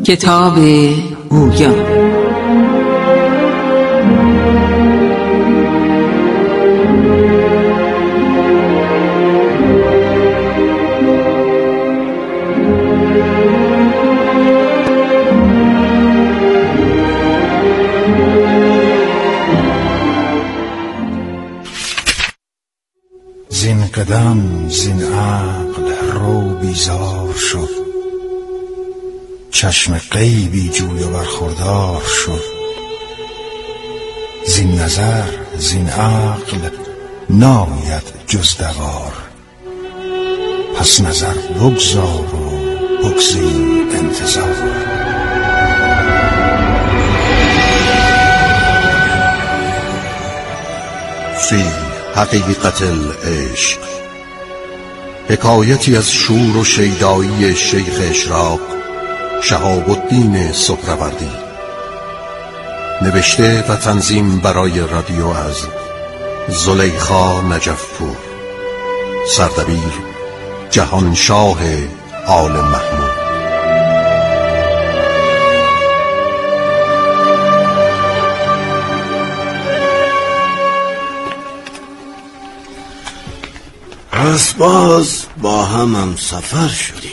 کتاب گویا. زین قدم زین عقل رو بیزار شد، چشم غیبی جوی و برخوردار شد. زین نظر زین عقل ناید جز دوار، پس نظر بگذار و بگزین انتظار. فی حقیقت العشق، حکایتی از شور و شیدایی شیخ اشراق شهاب الدین سهروردی، نوشته و تنظیم برای رادیو از زلیخا نجف‌پور، سردبیر جهانشاه آل محمود. پس باز با هم سفر شدیم.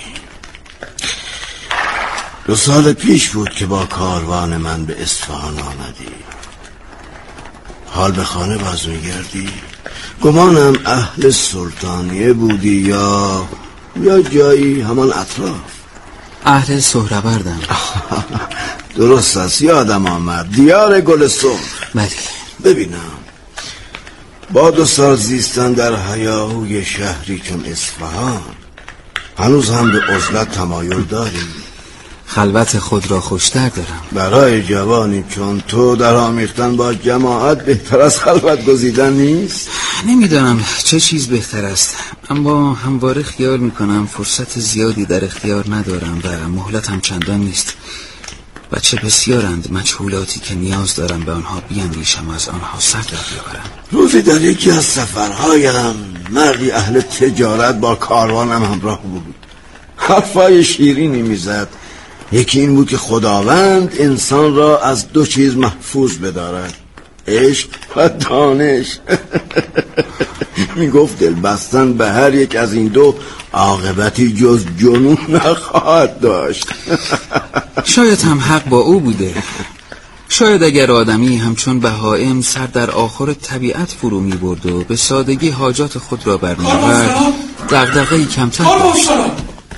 2 سال پیش بود که با کاروان من به اصفهان آمدی. حال به خانه باز میگردی؟ گمانم اهل سلطانیه بودی یا جایی همان اطراف. اهل سهروردم. درست است، یادم آمد، دیار گل سرخ. بله. ببینم، با 2 سال زیستن در هیاهوی شهری چون اصفهان، هنوز هم به عزلت تمایل داری؟ خلوت خود را خوشتر دارم. برای جوانی چون تو در آمیختن با جماعت بهتر از خلوت گزیدن نیست؟ نمیدانم چه چیز بهتر است، اما همواره خیال میکنم فرصت زیادی در اختیار ندارم و مهلتم چندان نیست. و چه بسیارند مجهولاتی که نیاز دارم به آنها بیاندیشم و از آنها سر در بیاورم. روزی در یکی از سفرهایم مردی اهل تجارت با کاروانم همراه بود. حرفای شیرینی میزد. یکی این بود که خداوند انسان را از 2 چیز محفوظ بدارد: عشق و دانش. میگفت دل بستن به هر یک از این 2 عاقبتی جز جنون نخواهد داشت. شاید هم حق با او بوده. شاید اگر آدمی همچون بهائم سر در آخر طبیعت فرو می برد و به سادگی حاجات خود را برمی‌آورد، دغدغه‌ای کمتر داشت. کاروان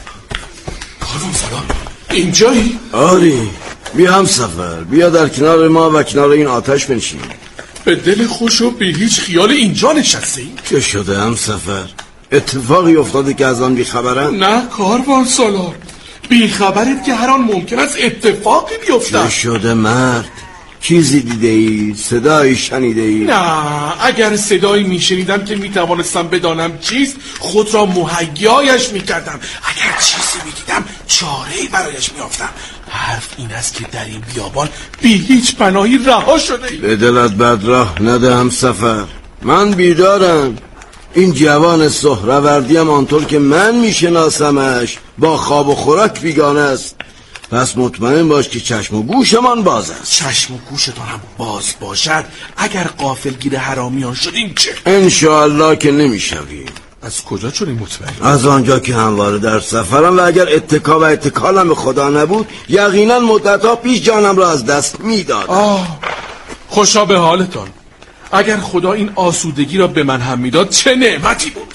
سلام، اینجایی؟ آری، بیا هم سفر، بیا در کنار ما و کنار این آتش بنشین. به دل خوش و بی هیچ خیال اینجا نشستی؟ چه شده هم سفر؟ اتفاقی افتاده که از آن بیخبرم؟ نه کاروان سالار، بیخبرید که هر آن ممکن است اتفاقی بیفتد. چه شده مرد؟ چیزی دیده ای؟ صدایی شنیده ای؟ نه، اگر صدایی میشنیدم که میتوانستم بدانم چیست، خود را مهیایش میکردم. اگر چیزی میدیدم چاره‌ای برایش میافتم. حرف این است که در این بیابان بی هیچ پناهی رها شده ای. به دلت بد راه نده هم سفر، من بیدارم. این جوان سهروردی هم آنطور که من میشناسمش با خواب و خوراک بیگانه است. پس مطمئن باش که چشم و گوشمان باز است. چشم و گوشتان هم باز باشد، اگر غافلگیر حرامیان شدیم چه؟ انشاءالله که نمیشویم. از کجا چنین مطمئن؟ از آنجا که همواره در سفرم و اگر اتکا و اتکالم به خدا نبود یقینا مدتها پیش جانم را از دست میدادم. خوشا به حالتان. اگر خدا این آسودگی را به من هم میداد چه نعمتی بود.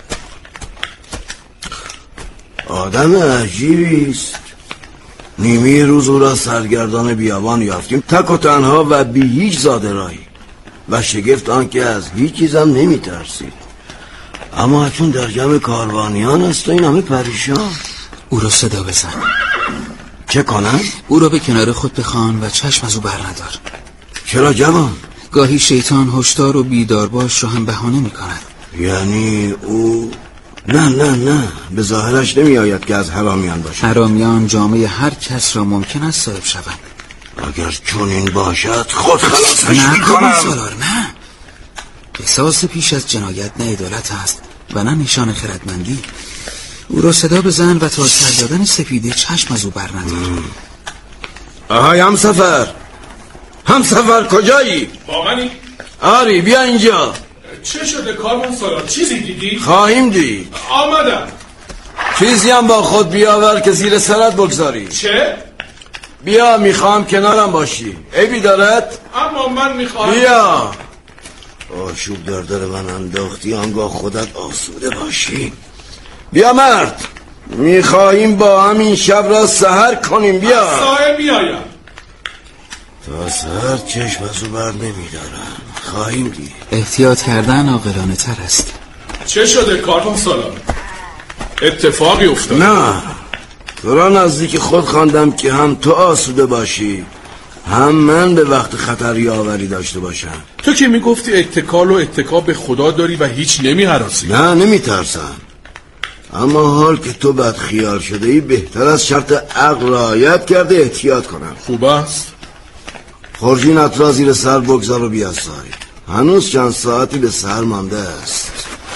آدم عجیبی است. نیمی روز او را سرگردان بیابان یافتیم، تک و تنها و بی هیچ زاده راهی، و شگفت آن که از هیچ چیزم نمی ترسید. اما چون در جمع کاروانیان است و این همه پریشان. او را صدا بزن. چه کنم؟ او را به کنار خود بخوان و چشم از او بر ندار. چرا جوان؟ گاهی شیطان هشدار و بیدار باش را هم بهانه می کند. یعنی او... نه به ظاهرش نمی آید که از حرامیان باشد. حرامیان جامعه هر کس را ممکن است صاحب شوند. اگر چون این باشد خود خلاصش نه کنم. سالار نه. قصاص پیش از جنایت نه عدالت است و نه نشان خردمندی. او را صدا بزن و تا سر دادن سپیده چشم از او بر ندار. آهای همسفر کجایی؟ با منی؟ آری بیا اینجا. چه شده کاروان سالار؟ چیزی دیدی؟ خواهیم دید. آمدم. چیزی هم با خود بیاور که زیر سرت بگذاری. چه؟ بیا میخوام کنارم باشی. عیبی دارد؟ اما من میخوام. بیا. آشوب دردر من انداختی آنگاه خودت آسوده باشی. بیا مرد، میخواهیم با همین شب را سحر کنیم. بیا. سایه میایم. تا سحر چشم از او بر نمیدارم. خواهیم دید. احتیاط کردن عاقلانه تر است. چه شده کاروان سالار؟ اتفاقی افتاد؟ نه، تو را نزدیک خود خواندم که هم تو آسوده باشی هم من به وقت خطر یاوری داشته باشم. تو که میگفتی اتکال و اتکا به خدا داری و هیچ نمیهراسی. نه نمیترسم، اما حال که تو بد خیال شده ای بهتر از شرط عقل رعایت کرده احتیاط کنم. خوب است. خورجینت را زیر سر بگذار و بیاسای. هنوز چند ساعتی به سحر مانده است.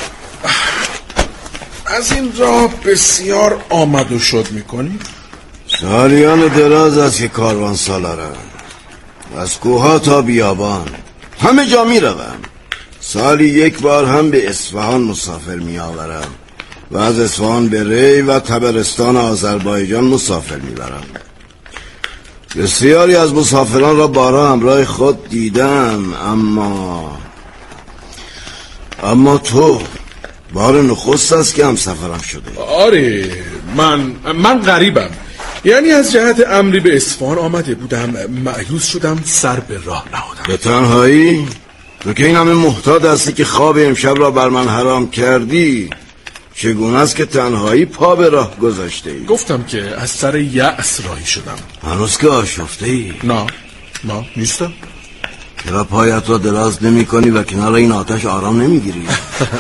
از این راه بسیار آمد و شد میکنی؟ سالیان دراز است که کاروان سالارم، از کوها تا بیابان همه جا می روم. سالی یک بار هم به اصفهان مسافر می آورم و از اصفهان به ری و طبرستان آذربایجان مسافر می برم. بسیاری از مسافران را بارها همراه خود دیدم، اما تو بار نخست است که هم سفرم شده. آره من غریبم، یعنی از جهت امری به اصفهان آمده بودم، مایوس شدم سر به راه نهادم. به تنهایی؟ تو که این همه محتاط هستی که خواب امشب را بر من حرام کردی، چگونه است که تنهایی پا به راه گذاشته ای؟ گفتم که از سر یأس راهی شدم. هنوز که آشفته ای؟ نه نیستم. چرا پایت را دراز نمی کنی و کنار این آتش آرام نمی گیری؟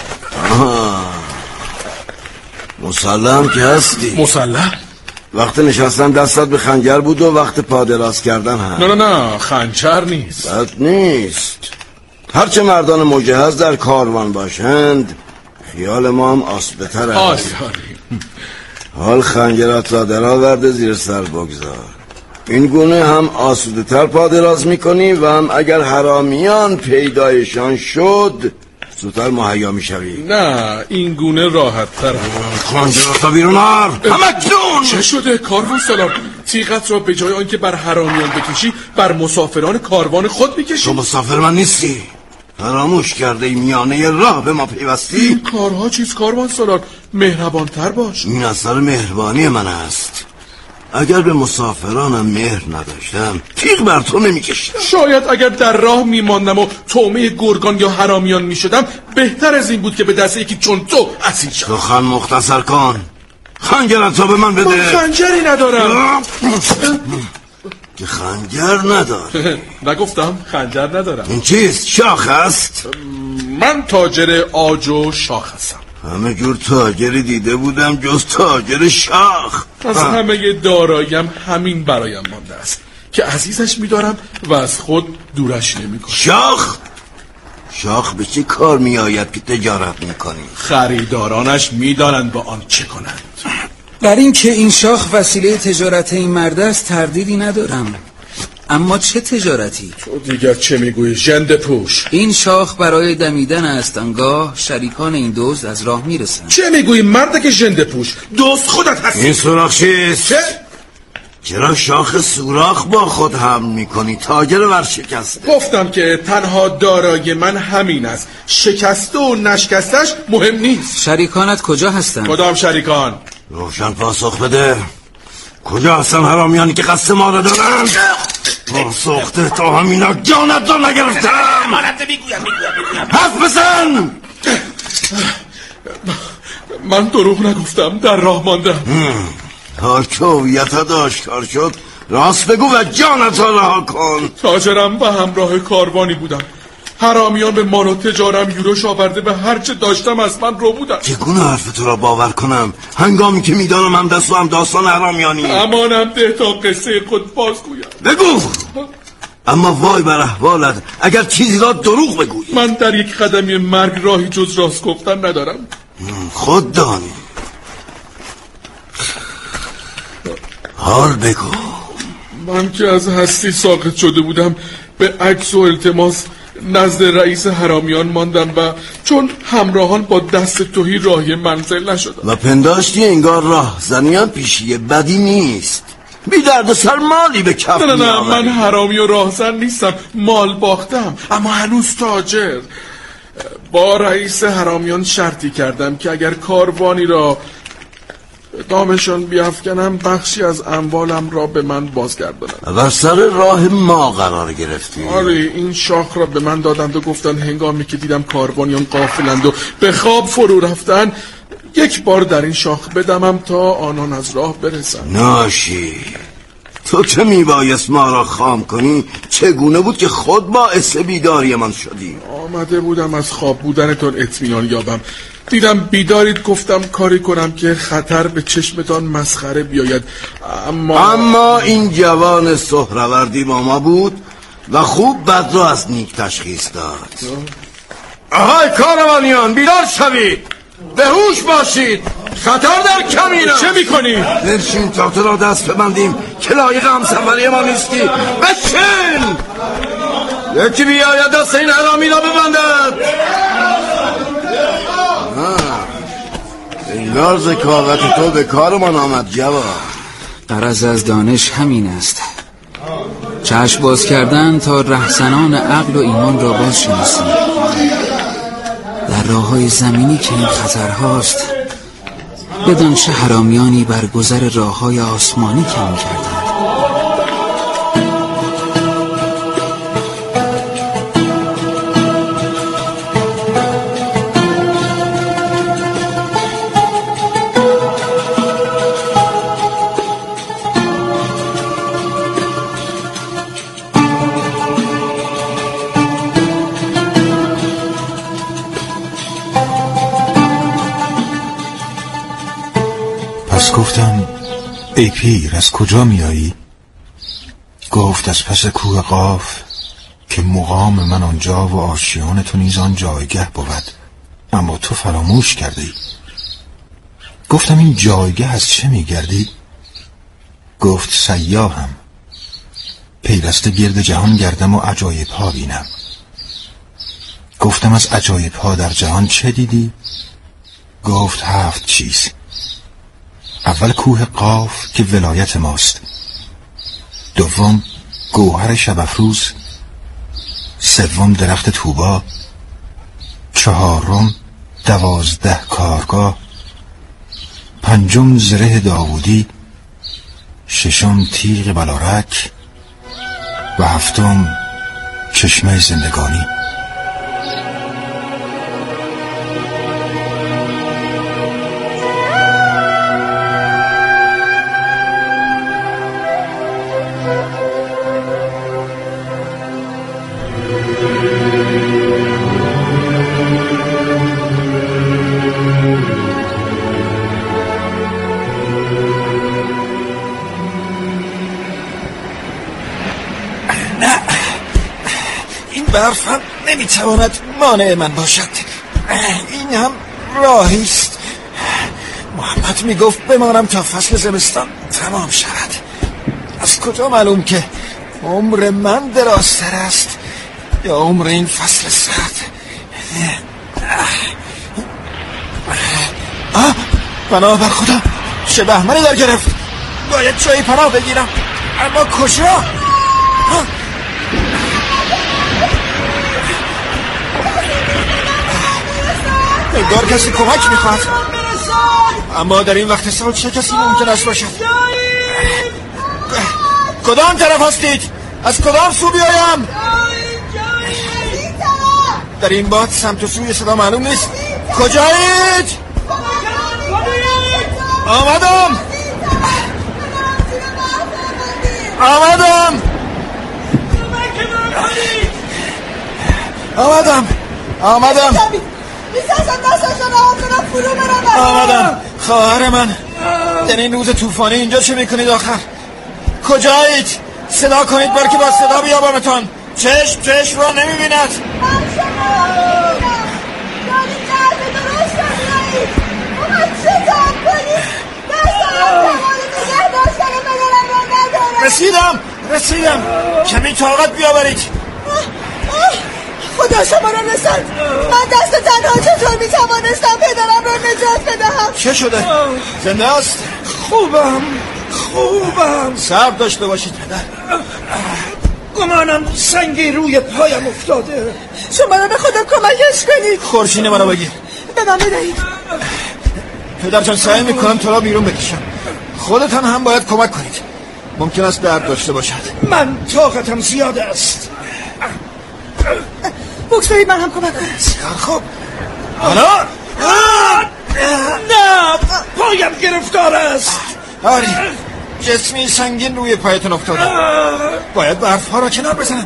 مسلم که هستی؟ مسلم؟ وقت نشستن دستت به خنجر بود و وقت پا دراز کردن هم. نه خنجر نیست. بد نیست. هرچه مردان مجهز در کاروان باشند خیال ما هم آسوده است. حال خنجرت را در آورده زیر سر بگذار. این گونه هم آسوده تر پا دراز میکنی و هم اگر حرامیان پیدایشان شد زودتر مهیا میشوی. نه این گونه راحت تر. خنجرت را بیرون آر همکنون. چه شده کاروان سالار؟ تیغت را به جای آنکه بر حرامیان بکشی بر مسافران کاروان خود میکشی. تو مسافر من نیستی؟ فراموش کرده ای میانه راه به ما پیوستی؟ این کارها چیز کاروان سالار؟ مهربانتر باش. این اثر مهربانی من است. اگر به مسافرانم مهر نداشتم تیغ بر تو نمیکشیدم. شاید اگر در راه میماندم و طعمه گرگان یا حرامیان میشدم بهتر از این بود که به دست یکی چون تو اسیر شدم. سخن مختصر کن. خنجرت را به من بده. من خنجری ندارم. که خنجر ندار؟ نگفتم خنجر ندارم. این چیست؟ شاخ است؟ من تاجر عاج و شاخ هستم. همه جور تاجری دیده بودم جز تاجر شاخ. از همه داراییم همین برایم مانده است که عزیزش می‌دارم و از خود دورش نمی‌کنم. شاخ به چه کار می‌آید که تجارت می‌کنی؟ خریدارانش می‌دانند با آن چه کنند. در این که این شاخ وسیله تجارت این مرد است تردیدی ندارم، اما چه تجارتی؟ تو دیگر چه میگویی ژنده پوش؟ این شاخ برای دمیدن است، آنگاه شریکان این دزد از راه میرسند. چه میگویی مرد که ژنده پوش؟ دزد خودت هستی. این سوراخ چیست؟ چه؟ چرا شاخ سوراخ با خود حمل میکنی؟ تاجر ورشکسته. گفتم که تنها دارای من همین است، شکسته و نشکستش مهم نیست. شریکانت کجا هستند؟ کدام شریکان؟ روشن پاسخ بده. کجا هستن حرامیانی که قصد ما را دارند؟ پاسخته تا همینا جانت را نگرفتم. میگویم حرف بزن. من دروغ نگفتم، در راه ماندم. حال که هویتت آشکار شد راست بگو و جانت را رها کن. تاجرم و همراه کاروانی بودم. حرامیان به مال و تجارم یوروش آورده به هرچه داشتم از من رو بودن. چگونه حرف تو را باور کنم هنگامی که میدانم هم دست و هم داستان حرامیانی؟ امانم ده تا قصه خود بازگویم. بگو. اما وای بر احوالت اگر چیزی را دروغ بگویی. من در یک قدمی مرگ راهی جز راست گفتن ندارم. خود دانی. حال بگو. من که از هستی ساقط شده بودم به عکس و التماس نزد رئیس حرامیان ماندم و چون همراهان با دست تهی راهی منزل نشدم و پنداشتی انگار راه زنیان پیشیه بدی نیست، بی درد سر مالی به کف نه می‌آوری. من حرامی و راهزن نیستم، مال باختم اما هنوز تاجر. با رئیس حرامیان شرطی کردم که اگر کاروانی را دامشان بیافکنم بخشی از اموالم را به من بازگردانند. و سر راه ما قرار گرفتی. آره این شاخ را به من دادند و گفتن هنگامی که دیدم کاروانیان غافلند و به خواب فرو رفتن یک بار در این شاخ بدمم تا آنان از راه برسند. ناشی تو که میبایست ما را خام کنی، چگونه بود که خود باعث بیداری من شدی؟ آمده بودم از خواب بودنتان اطمینان یابم، دیدم بیدارید گفتم کاری کنم که خطر به چشمتان مسخره بیاید. اما این جوان سهروردی با ما بود و خوب بد را از نیک تشخیص داد. آهای کاروانیان بیدار شوید، به هوش باشید، خطر در کمین است. چه میکنی؟ بنشین تا تو را دست ببندیم که لایق همسفری ما نیستی. بشین یکی بیاید دست این حرامی را ببندد. انگار ذکاوت تو به کارمان آمد جوان. غرض از دانش همین است، چشم باز کردن تا رهزنان عقل و ایمان را باز شناسیم. در راه‌های زمینی که این خطرهاست بدان چه حرامیانی بر گذر راه‌های آسمانی کم کردند. گفتم ای پیر از کجا میایی؟ گفت از پس کوه قاف که مقام من آنجا و آشیان تو نیز آن جایگه بود، اما تو فراموش کردی. گفتم این جایگه از چه میگردی؟ گفت سیاهم، پیوسته گرد جهان گردم و عجایب ها بینم. گفتم از عجایب ها در جهان چه دیدی؟ گفت 7 چیز. اول کوه قاف که ولایت ماست، دوم گوهر شب افروز، سوم درخت طوبا، چهارم 12 کارگاه، پنجم زره داوودی، ششم تیغ بلارک و هفتم چشمه زندگانی. برف هم نمیتواند مانع من باشد. این هم راهی است. محمد میگفت بمانم تا فصل زمستان تمام شود. از کجا معلوم که عمر من درازتر است یا عمر این فصل سرد؟ پناه بر خدا، چه بهمنی در گرفت. باید جایی پناه بگیرم، اما کجا؟ انگار کسی کمک میخواد، اما در این وقت سال چه کسی ممکن است باشد؟ کدام طرف هستید؟ از کدام سو بیایم؟ در این باد سمت و سوی صدا معلوم نیست. کجایید؟ آمدم. آمدم. خواهر من، در این روز طوفانی اینجا چه میکنید آخر؟ کجایید؟ صدا کنید بلکه با صدا بیابمتان. چشم را نمیبیند. رسیدم. کمی طاقت بیاورید. خدا شما رو رسد. من دست تنها چطور میتوانستم پدرم رو نجات بدهم؟ چه شده؟ زنده است؟ خوبم. صبر داشته باشید پدر. گمانم سنگی روی پایم افتاده. شما رو به خدا کمکش کنید. خورشین منو بگیر. به من بدهید. پدر جان سعی میکنم تو را بیرون بکشم. خودتان هم باید کمک کنید. ممکن است درد داشته باشد. من طاقتم زیاد است. بگذارید من هم کمک کنم. خب حالا نه، پایم گرفتار است. آری جسمی سنگین روی پایتون افتاده. باید برفها را کنار بزنم.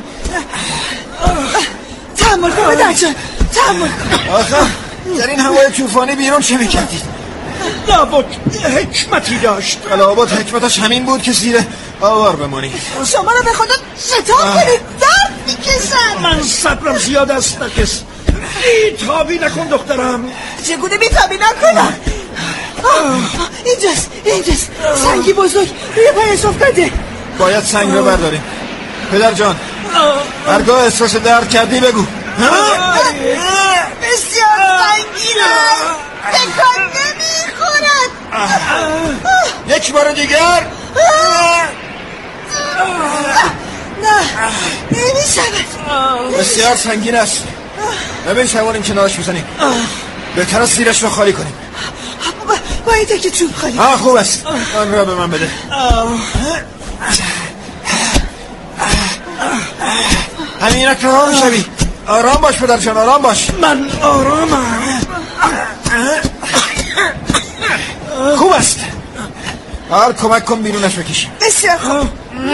تحمل کن پدر جان، تحمل کن. آخه در این هوای طوفانی بیرون چه میکردید؟ لابد حکمتی داشت. لابد حکمتش همین بود که زیر آوار بمانید. شما رو به خدا شتاب کنید، درد میکشم. من صبرم زیاد است نکس. بیتابی نکن دخترم. چگونه بیتابی نکنم؟ اینجاست سنگی بزرگ روی پایش افتاده. باید سنگ رو برداریم. پدر جان هرگاه احساس درد کردی بگو. بسیار سنگین است، تکان نمیخورد. یک بار دیگر. نه نمیشود. بسیار سنگین است. نبین شواریم کنارش بزنیم. بهتر است زیرش رو خالی کنیم. باید که چوب خالی. خوب است. آن را به من بده. همینک رها شوی. آرام باش پدر جان، آرام باش. من آرامم. خوب است. هر کمک کن بیرونش بکشیم. بسیار خوب.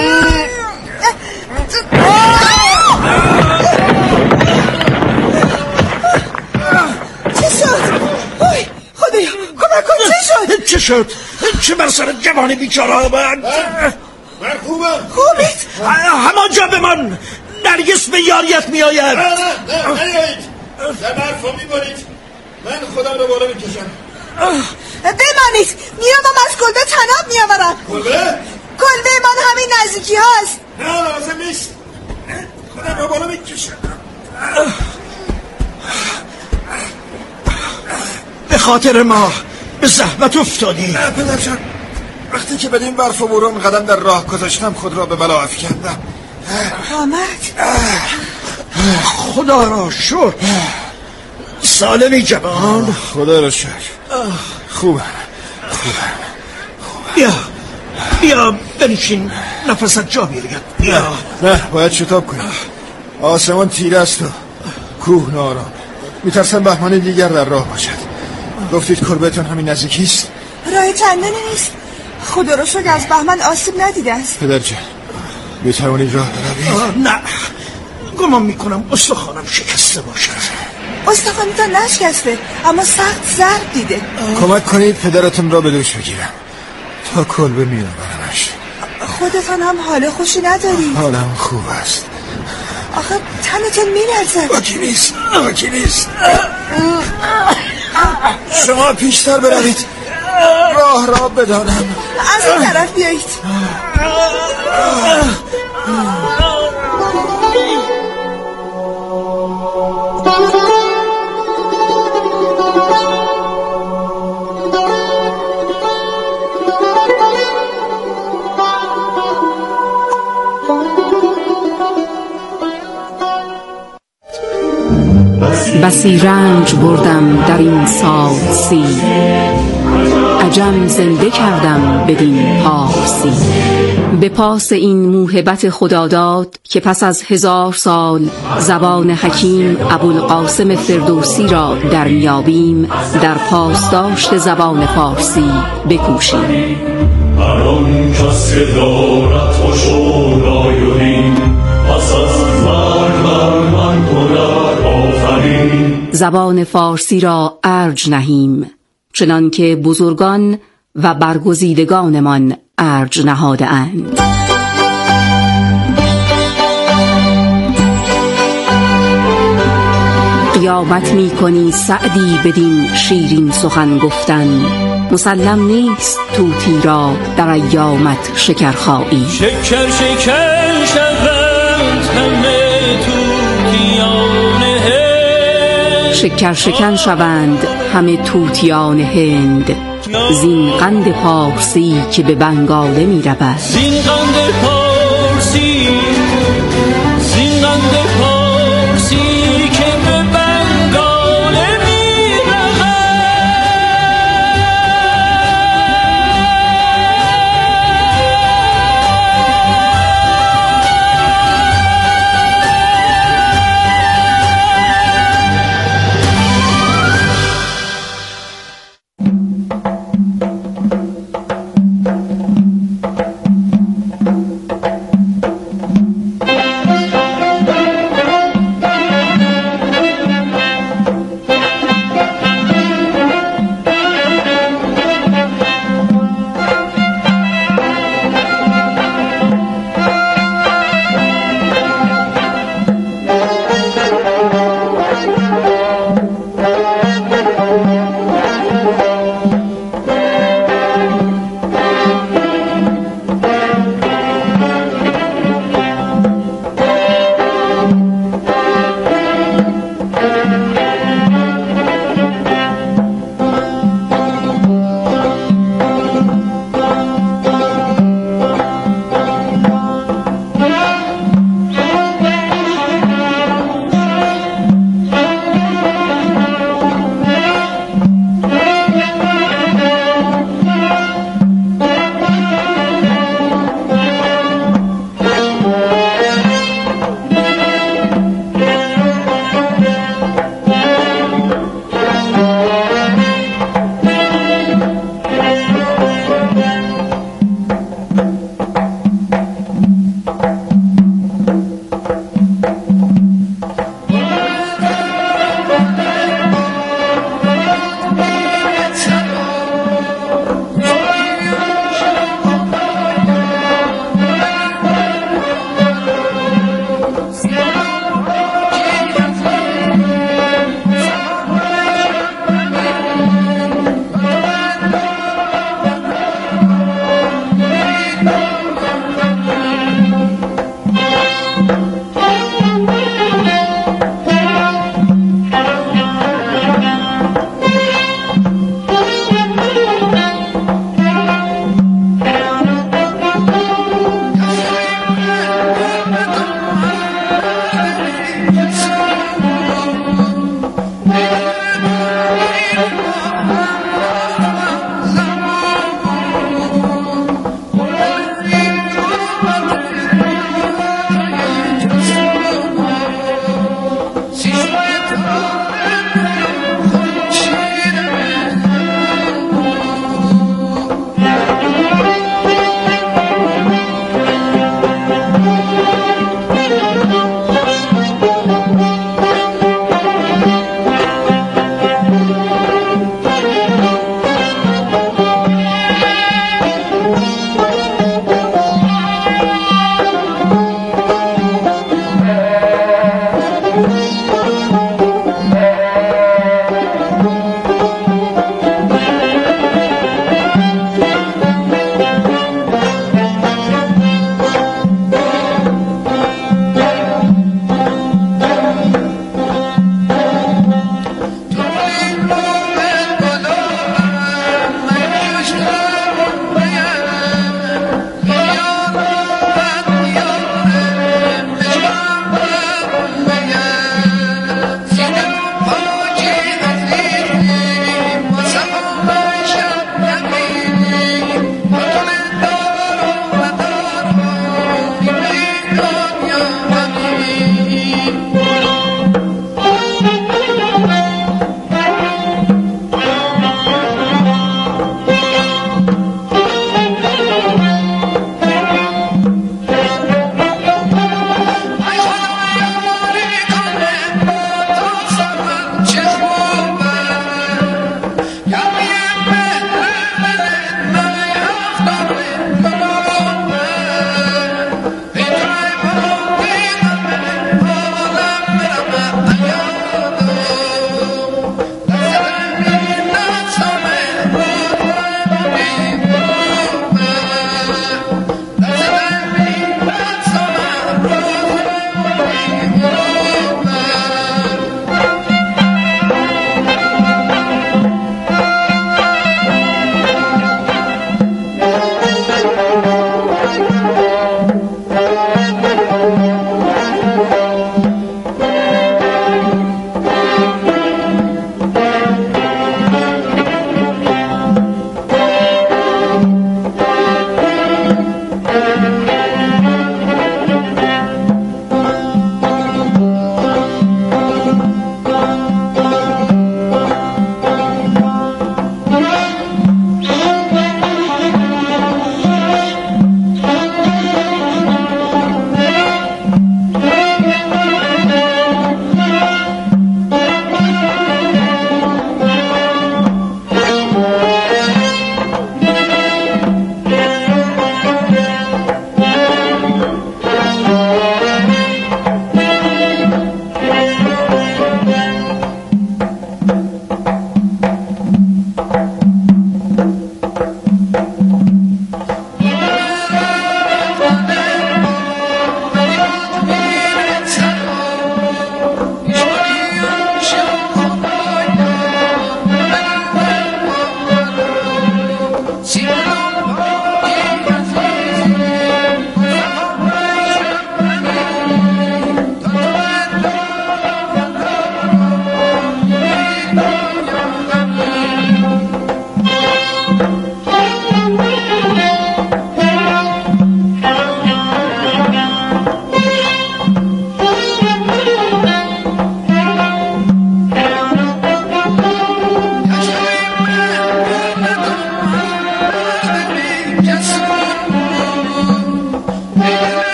چه شد؟ خدایا کمک کن. چه شد؟ چه بر سر جوان بیچاره آمد؟ من خوبم. خوبید؟ همانجا بمان. نرگس به یاریت می آید. نه نیایید. در برفا می برید. من خودم رو بالا می کشم. بمانید، میامم از کلبه تناب می آورم. کلبه من همین نزدیکی هاست. نه لازم نیست. خودم رو بالا می کشم. به خاطر ما به زحمت افتادی. پدر جان وقتی که بدین برف و بوران قدم در راه گذاشتم خود را به بلا افکندم. آمد. خدا را شکر. سالمی جوان. خدا را شکر. خوبم. بیا بنشین نفست جا بیرگد. بیا. نه باید شتاب کنیم. آسمان تیره است و کوه نارام. میترسم بهمانی دیگر در راه باشد. گفتید کلبهتون همین نزدیکی است؟ راه چندانی نیست. خدا رو شکر از بهمن آسیب ندیده است. پدر جان میتوانید راه بروید؟ نه گمان میکنم استخوانم شکسته باشد. استخوانتان نشکسته اما سخت ضرب دیده. کمک کنید پدرتون را به دوش بگیرم تا کلبه میآورمش. خودتان هم حال خوشی ندارید. حالم خوب است. آخه تنتون می‌لرزد. باکی نیست. شما پیشتر بروید راه را بدانم. از این طرف بیایید. بسی رنج بردم در این سال سی، عجم زنده کردم بدین پارسی. به پاس این موهبت خداداد که پس از 1000 سال زبان حکیم ابوالقاسم فردوسی را در میابیم، در پاسداشت زبان فارسی بکوشیم. هر آن کس که دارد خوش و رای پس از مرگ بر من کند آفرین. زبان فارسی را ارج نهیم چنان که بزرگان و برگزیدگانمان ارج نهاده اند. قیامت می کنی سعدی بدین شیرین سخن گفتن، مسلم نیست طوطی را در ایامت شکرخایی. شکر شکر شوند همه طوطیان هند، شکر شکن شوند همه طوطیان هند، زین قند پارسی که به بنگاله می رود. زین قند پارسی، زین قند پارسی که به بنگاله می رود.